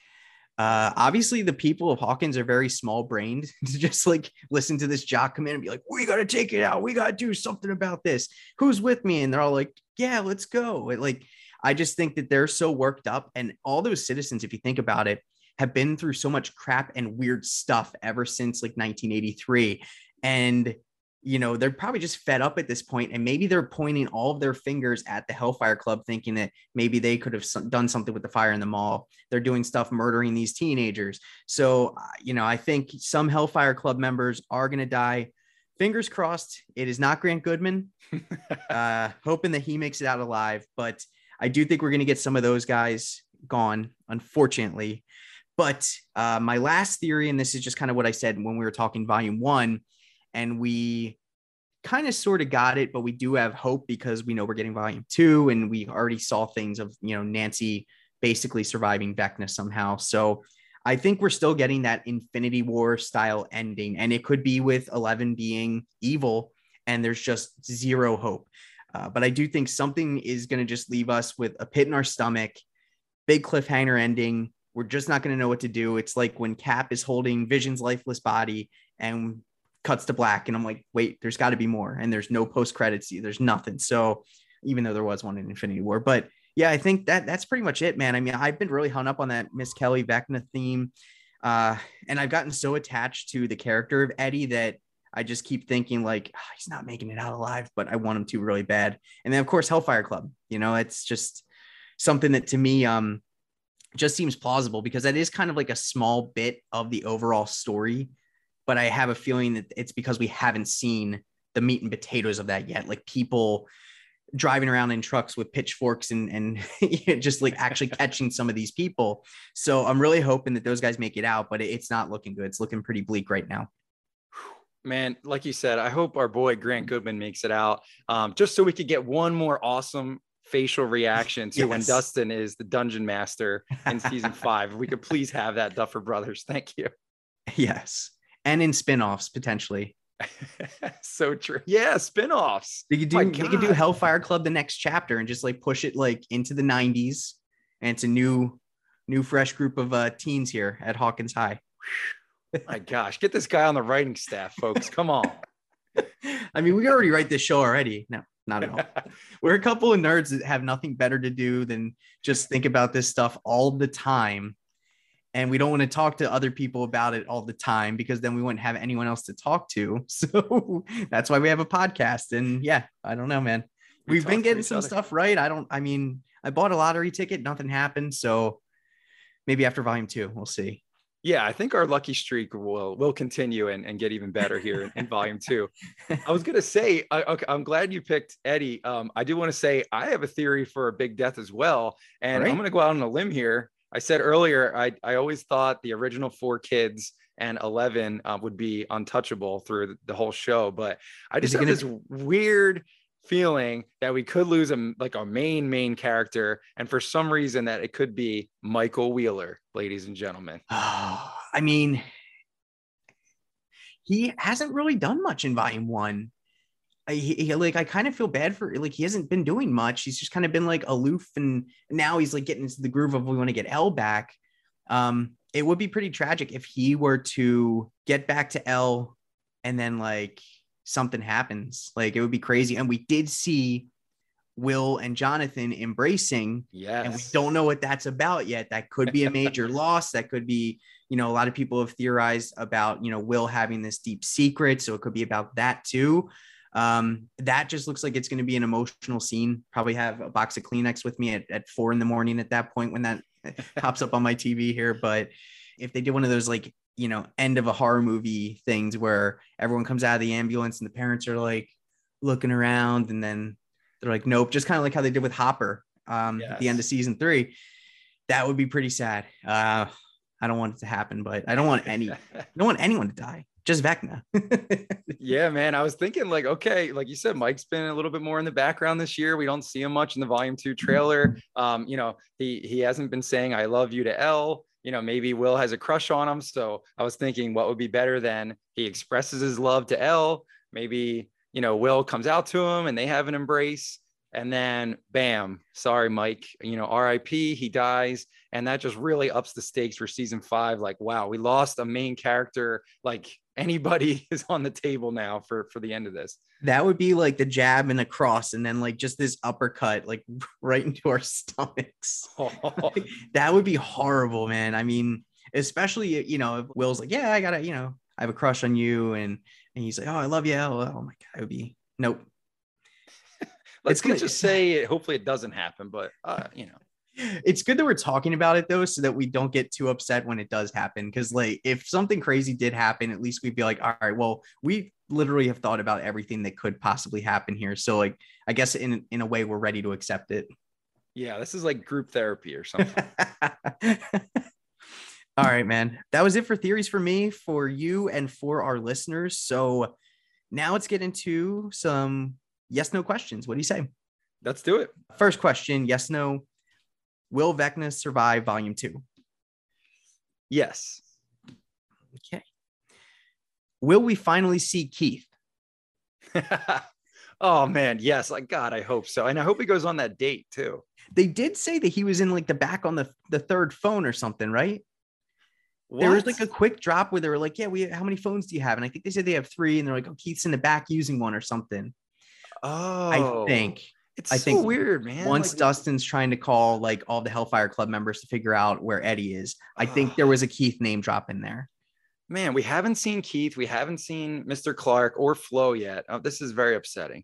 Obviously the people of Hawkins are very small brained to just like listen to this jock come in and be like, we got to take it out. We got to do something about this. Who's with me? And they're all like, yeah, let's go. Like, I just think that they're so worked up, and all those citizens, if you think about it, have been through so much crap and weird stuff ever since like 1983. And they're probably just fed up at this point, and maybe they're pointing all of their fingers at the Hellfire Club, thinking that maybe they could have done something with the fire in the mall. They're doing stuff, murdering these teenagers. So, I think some Hellfire Club members are going to die. Fingers crossed. It is not Grant Goodman. Hoping that he makes it out alive, but I do think we're going to get some of those guys gone, unfortunately. But my last theory, and this is just kind of what I said when we were talking volume 1, and we kind of sort of got it, but we do have hope because we know we're getting volume 2, and we already saw things of, Nancy basically surviving Vecna somehow. So I think we're still getting that Infinity War style ending, and it could be with 11 being evil and there's just zero hope. But I do think something is going to just leave us with a pit in our stomach, big cliffhanger ending. We're just not going to know what to do. It's like when Cap is holding Vision's lifeless body and cuts to black, and I'm like, wait, there's got to be more, and there's no post credits, there's nothing. So even though there was one in Infinity War, but yeah, I think that's pretty much it, man. I mean, I've been really hung up on that Miss Kelly Vecna theme, and I've gotten so attached to the character of Eddie that I just keep thinking like, oh, he's not making it out alive, but I want him to really bad. And then of course Hellfire Club, it's just something that to me just seems plausible, because that is kind of like a small bit of the overall story but I have a feeling that it's because we haven't seen the meat and potatoes of that yet. Like people driving around in trucks with pitchforks and just like actually catching some of these people. So I'm really hoping that those guys make it out, but it's not looking good. It's looking pretty bleak right now. Man, like you said, I hope our boy Grant Goodman makes it out, just so we could get one more awesome facial reaction to when Dustin is the dungeon master in season 5. If we could please have that, Duffer Brothers. Thank you. Yes. And in spinoffs, potentially. So true. Yeah, spinoffs. They could do Hellfire Club the next chapter and just like push it like into the 90s. And it's a new fresh group of teens here at Hawkins High. My gosh, get this guy on the writing staff, folks. Come on. I mean, we already write this show already. No, not at all. We're a couple of nerds that have nothing better to do than just think about this stuff all the time. And we don't want to talk to other people about it all the time because then we wouldn't have anyone else to talk to. So that's why we have a podcast. And yeah, I don't know, man. We've been getting some stuff right. I bought a lottery ticket. Nothing happened. So maybe after volume 2, we'll see. Yeah, I think our lucky streak will continue and get even better here in volume 2. I was going to say, okay, I'm glad you picked Eddie. I do want to say I have a theory for a big death as well. And I'm going to go out on a limb here. I said earlier, I always thought the original 4 kids and 11 would be untouchable through the whole show. But I just have this weird feeling that we could lose a main character, and for some reason that it could be Michael Wheeler, ladies and gentlemen. I mean, he hasn't really done much in volume 1. I kind of feel bad for, like, he hasn't been doing much. He's just kind of been like aloof, and now he's like getting into the groove of we want to get Elle back. It would be pretty tragic if he were to get back to Elle and then like something happens. Like, it would be crazy. And we did see Will and Jonathan embracing. Yes. And we don't know what that's about yet. That could be a major loss. That could be, a lot of people have theorized about, Will having this deep secret. So it could be about that too. That just looks like it's going to be an emotional scene. Probably have a box of Kleenex with me at 4 a.m. at that point when that pops up on my TV here. But if they did one of those, like, end of a horror movie things where everyone comes out of the ambulance and the parents are like looking around and then they're like, nope, just kind of like how they did with Hopper at the end of season 3, that would be pretty sad. I don't want it to happen, but I don't want anyone to die. Just Vecna. Yeah, man. I was thinking, like, okay, like you said, Mike's been a little bit more in the background this year. We don't see him much in the volume 2 trailer. He hasn't been saying I love you to Elle. Maybe Will has a crush on him. So I was thinking, what would be better than he expresses his love to Elle? Maybe, Will comes out to him and they have an embrace. And then bam, sorry, Mike, RIP, he dies. And that just really ups the stakes for season 5. Like, wow, we lost a main character. Like, anybody is on the table now for the end of this. That would be like the jab and a cross, and then like just this uppercut, like right into our stomachs. That would be horrible, man. I mean, especially, if Will's like, yeah, I have a crush on you. And he's like, oh, I love you. Oh my God, it would be, nope. Let's just say hopefully it doesn't happen, but it's good that we're talking about it though, so that we don't get too upset when it does happen. Because like, if something crazy did happen, at least we'd be like, all right, well, we literally have thought about everything that could possibly happen here. So like, I guess in a way we're ready to accept it. Yeah, this is like group therapy or something. All right, man. That was it for theories for me, for you, and for our listeners. So now let's get into some yes, no questions. What do you say? Let's do it. First question, yes, no. Will Vecna survive volume 2? Yes. Okay. Will we finally see Keith? Oh man, yes. Like, God, I hope so. And I hope he goes on that date too. They did say that he was in like the back on the third phone or something, right? What? There was like a quick drop where they were like, yeah, how many phones do you have? And I think they said they have 3, and they're like, oh, Keith's in the back using one or something. Oh, I think so weird, man. Once Dustin's trying to call like all the Hellfire Club members to figure out where Eddie is, I think there was a Keith name drop in there. Man, we haven't seen Keith. We haven't seen Mr. Clark or Flo yet. Oh, this is very upsetting.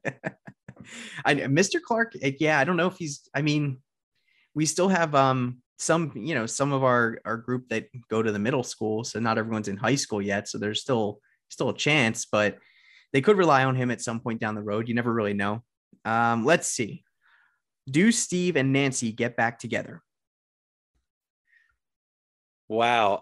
Mr. Clark, yeah, I don't know if we still have some of our group that go to the middle school, so not everyone's in high school yet, so there's still a chance, but they could rely on him at some point down the road. You never really know. Let's see. Do Steve and Nancy get back together? Wow.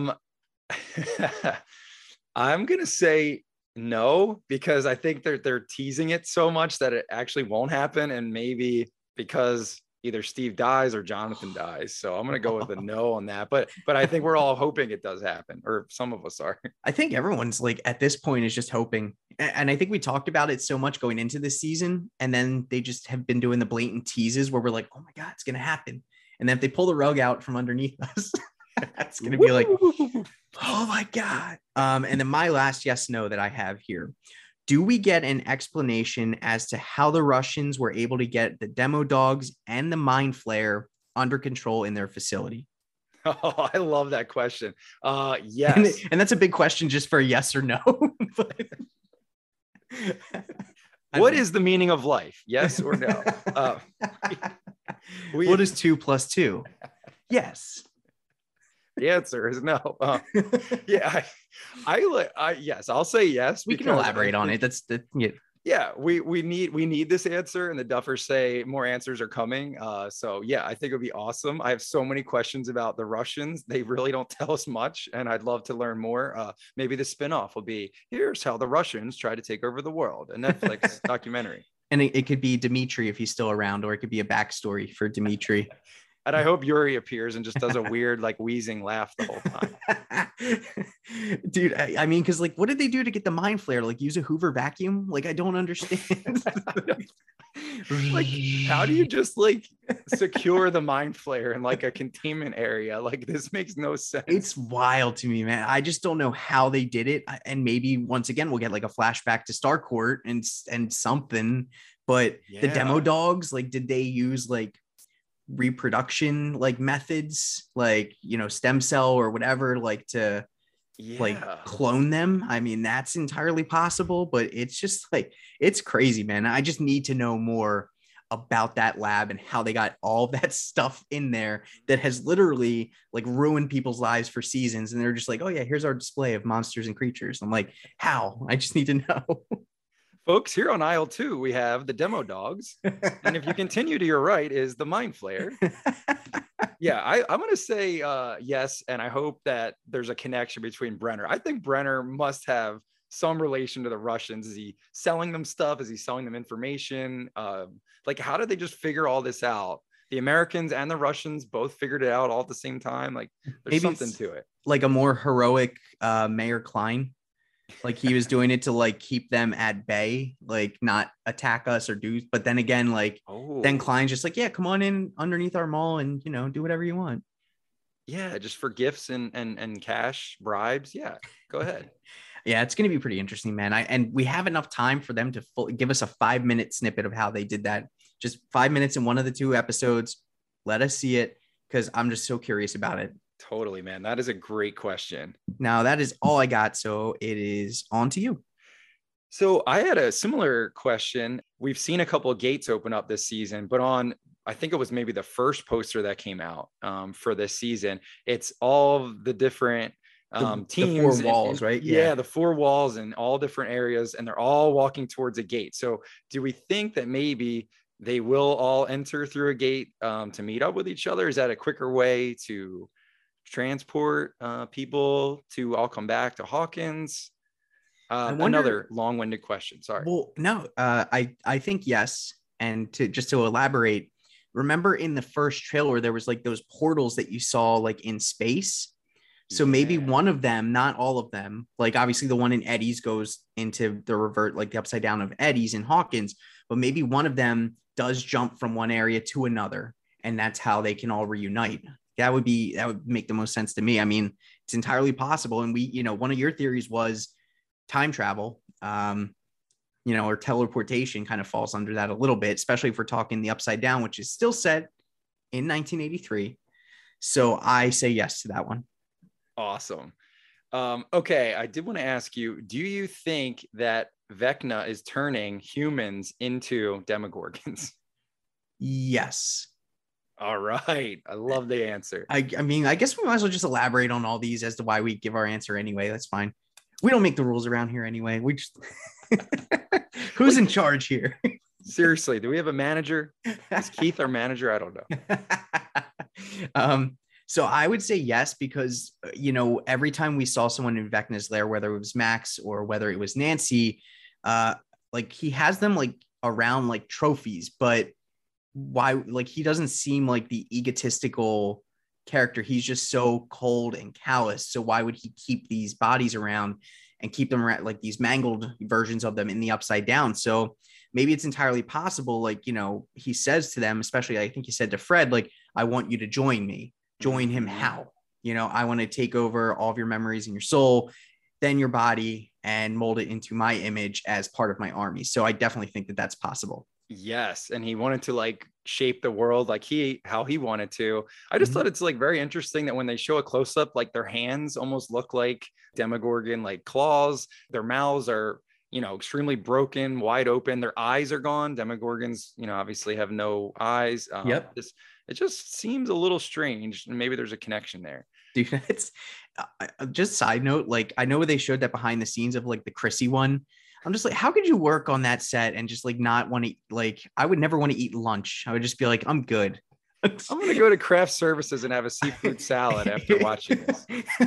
I'm gonna say no, because I think they're teasing it so much that it actually won't happen, and maybe because either Steve dies or Jonathan dies. So I'm gonna go with a no on that. But I think we're all hoping it does happen, or some of us are. I think everyone's like at this point is just hoping. And I think we talked about it so much going into this season, and then they just have been doing the blatant teases where we're like, oh my God, it's gonna happen. And then if they pull the rug out from underneath us, that's gonna be like, oh my God. And then my last yes, no that I have here. Do we get an explanation as to how the Russians were able to get the demo dogs and the mind flare under control in their facility? Oh, I love that question. Yes. And that's a big question just for a yes or no. What is the meaning of life? Yes or no? What is 2 + 2? Yes. The answer is no. Yeah, I yes, I'll say yes. We can elaborate on it. That's the yeah. We need this answer, and the Duffers say more answers are coming. So yeah, I think it would be awesome. I have so many questions about the Russians. They really don't tell us much, and I'd love to learn more. Maybe the spinoff will be here's how the Russians try to take over the world, a Netflix documentary. And it could be Dimitri if he's still around, or it could be a backstory for Dimitri. And I hope Yuri appears and just does a weird, like, wheezing laugh the whole time. Dude, I mean, because, like, what did they do to get the mind flare? Like, use a Hoover vacuum? Like, I don't understand. Like, how do you just, like, secure the mind flare in, like, a containment area? Like, this makes no sense. It's wild to me, man. I just don't know how they did it. And maybe, once again, we'll get, like, a flashback to Starcourt and something. But the demo dogs, like, did they use, like, reproduction like methods, like, you know, stem cell or whatever, like to like clone them? I mean, that's entirely possible, but it's just like, it's crazy, man. I just need to know more about that lab and how they got all that stuff in there that has literally like ruined people's lives for seasons. And they're just like, oh yeah, here's our display of monsters and creatures. I'm like, how? I just need to know. Folks, here on aisle 2, we have the demo dogs. And if you continue to your right is the mind flare. Yeah, I'm going to say yes. And I hope that there's a connection between Brenner. I think Brenner must have some relation to the Russians. Is he selling them stuff? Is he selling them information? Like, how did they just figure all this out? The Americans and the Russians both figured it out all at the same time. Like, there's maybe something to it. Like a more heroic Mayor Klein. Like he was doing it to like keep them at bay, like not attack us or do. But then again, like then Klein's just like, yeah, come on in underneath our mall and, you know, do whatever you want. Yeah, just for gifts and cash bribes. Yeah, go ahead. Yeah, it's going to be pretty interesting, man. And we have enough time for them to give us a 5-minute snippet of how they did that. Just 5 minutes in one of the 2 episodes. Let us see it, because I'm just so curious about it. Totally, man. That is a great question. Now, that is all I got. So it is on to you. So I had a similar question. We've seen a couple of gates open up this season, but on, I think it was maybe the first poster that came out for this season, it's all the different teams. The 4 walls, right? Yeah, the 4 walls in all different areas, and they're all walking towards a gate. So do we think that maybe they will all enter through a gate to meet up with each other? Is that a quicker way to transport people to all come back to Hawkins? Another long-winded question. Sorry. Well, no, I think yes. And to elaborate, remember in the first trailer, there was like those portals that you saw like in space. So maybe one of them, not all of them, like obviously the one in Eddie's goes into the revert, like the upside down of Eddie's in Hawkins, but maybe one of them does jump from one area to another, and that's how they can all reunite. That would make the most sense to me. I mean, it's entirely possible. And we, you know, one of your theories was time travel, you know, or teleportation kind of falls under that a little bit, especially if we're talking the upside down, which is still set in 1983. So I say yes to that one. Awesome. Okay. I did want to ask you, do you think that Vecna is turning humans into Demogorgons? Yes. All right. I love the answer. I mean, I guess we might as well just elaborate on all these as to why we give our answer anyway. That's fine. We don't make the rules around here anyway. We just who's in charge here? Seriously, do we have a manager? Is Keith our manager? I don't know. So I would say yes, because every time we saw someone in Vecna's lair, whether it was Max or whether it was Nancy, like he has them like around like trophies, but why? Like he doesn't seem like the egotistical character. He's just so cold and callous. So why would he keep these bodies around and keep them around, like these mangled versions of them in the Upside Down? So maybe it's entirely possible. Like, he says to them, especially, I think he said to Fred, like, I want you to join me. Join him. How? I want to take over all of your memories and your soul, then your body, and mold it into my image as part of my army. So I definitely think that that's possible. Yes. And he wanted to like shape the world like how he wanted to. I just thought it's like very interesting that when they show a close up, like their hands almost look like Demogorgon, like claws. Their mouths are, extremely broken, wide open. Their eyes are gone. Demogorgons, obviously have no eyes. Yep. It just seems a little strange. And maybe there's a connection there. Dude, it's just side note. Like, I know they showed that behind the scenes of like the Chrissy one. I'm just like, how could you work on that set and just like not want to, like, I would never want to eat lunch. I would just be like, I'm good. I'm going to go to craft services and have a seafood salad after watching this.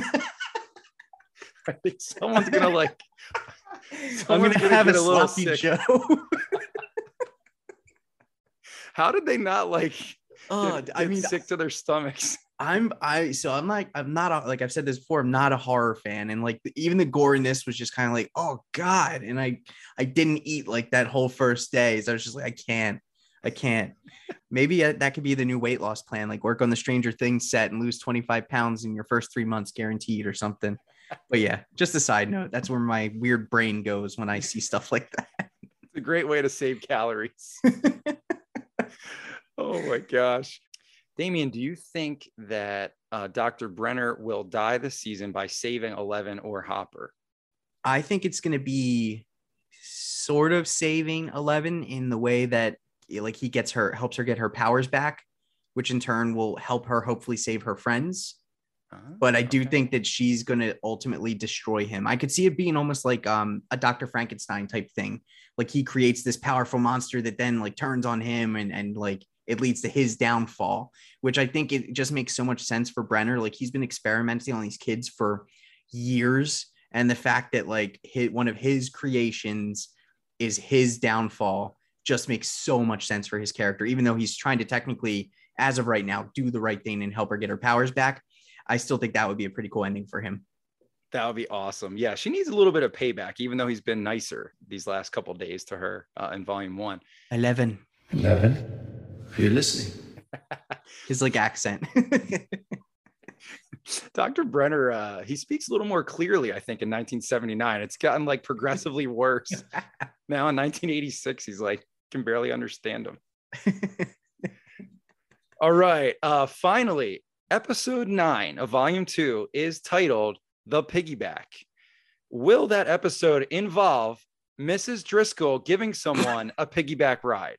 I think someone's going to like, I'm going to have a sloppy Joe. How did they not like, get sick to their stomachs? I'm not like I've said this before, I'm not a horror fan, and like even the gore in this was just kind of like, oh god, and I didn't eat like that whole first day, so I was just like, I can't. Maybe that could be the new weight loss plan, like work on the Stranger Things set and lose 25 pounds in your first 3 months guaranteed or something. But yeah, just a side note, that's where my weird brain goes when I see stuff like that. It's a great way to save calories. Oh my gosh. Damien, do you think that Dr. Brenner will die this season by saving Eleven or Hopper? I think it's going to be sort of saving Eleven in the way that like he helps her get her powers back, which in turn will help her hopefully save her friends. But I do think that she's going to ultimately destroy him. I could see it being almost like a Dr. Frankenstein type thing. Like he creates this powerful monster that then like turns on him and like it leads to his downfall, which I think it just makes so much sense for Brenner. Like he's been experimenting on these kids for years. And the fact that like one of his creations is his downfall just makes so much sense for his character, even though he's trying to technically, as of right now, do the right thing and help her get her powers back. I still think that would be a pretty cool ending for him. That would be awesome. Yeah, she needs a little bit of payback, even though he's been nicer these last couple of days to her in Volume 1. 11. Are you listening? His like accent. Dr. Brenner, he speaks a little more clearly, I think, in 1979. It's gotten like progressively worse. Now in 1986, he's like, can barely understand him. All right. Finally, episode 9 of Volume 2 is titled The Piggyback. Will that episode involve Mrs. Driscoll giving someone a piggyback ride?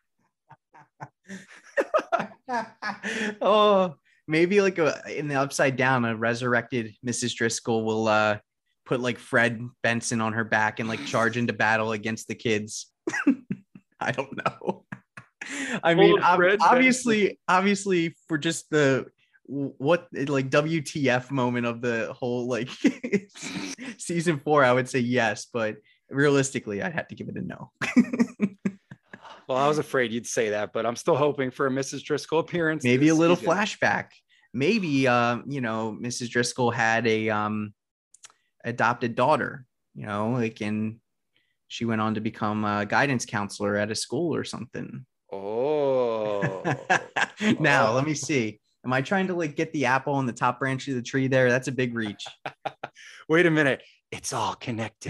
Oh, maybe like in the Upside Down, a resurrected Mrs. Driscoll will put like Fred Benson on her back and like charge into battle against the kids. I don't know. I mean, obviously for just the what like WTF moment of the whole like season 4, I would say yes, but realistically I'd have to give it a no. Well, I was afraid you'd say that, but I'm still hoping for a Mrs. Driscoll appearance. Maybe a little flashback. Maybe Mrs. Driscoll had a adopted daughter, like, and she went on to become a guidance counselor at a school or something. Oh. Now, let me see. Am I trying to like get the apple on the top branch of the tree there? That's a big reach. Wait a minute. It's all connected.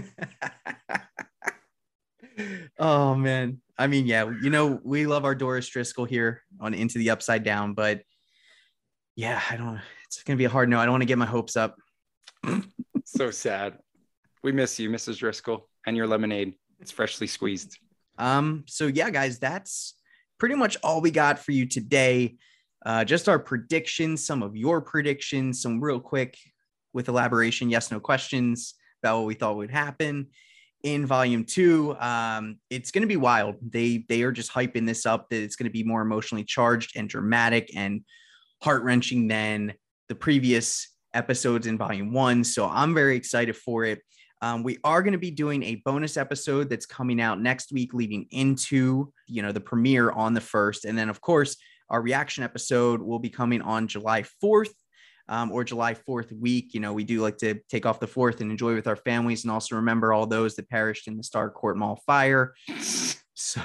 Oh man. I mean, yeah, we love our Doris Driscoll here on Into the Upside Down, but yeah, it's going to be a hard no. I don't want to get my hopes up. So sad. We miss you, Mrs. Driscoll, and your lemonade. It's freshly squeezed. So yeah, guys, that's pretty much all we got for you today. Just our predictions, some of your predictions, some real quick with elaboration, yes, no questions about what we thought would happen in volume 2. It's going to be wild. They are just hyping this up that it's going to be more emotionally charged and dramatic and heart-wrenching than the previous episodes in volume 1. So I'm very excited for it. We are going to be doing a bonus episode that's coming out next week, leading into, the premiere on the 1st. And then, of course, our reaction episode will be coming on July 4th. Or July 4th week. We do like to take off the 4th and enjoy with our families and also remember all those that perished in the Starcourt Mall fire. So,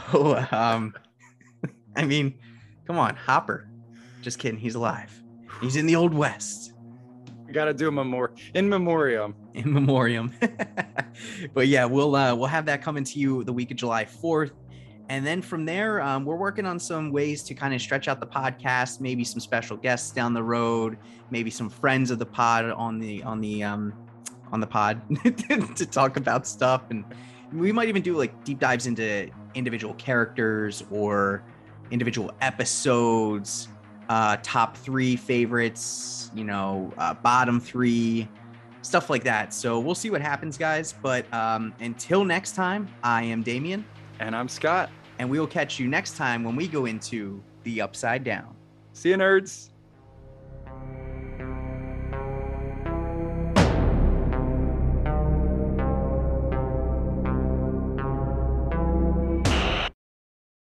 I mean, come on, Hopper. Just kidding. He's alive. He's in the Old West. We got to do a in memoriam. In memoriam. But yeah, we'll have that coming to you the week of July 4th. And then from there, we're working on some ways to kind of stretch out the podcast, maybe some special guests down the road, maybe some friends of the pod on the pod to talk about stuff. And we might even do like deep dives into individual characters or individual episodes, top 3 favorites, bottom 3, stuff like that. So we'll see what happens, guys. But until next time, I am Damien. And I'm Scott. And we will catch you next time when we go into the Upside Down. See you, nerds.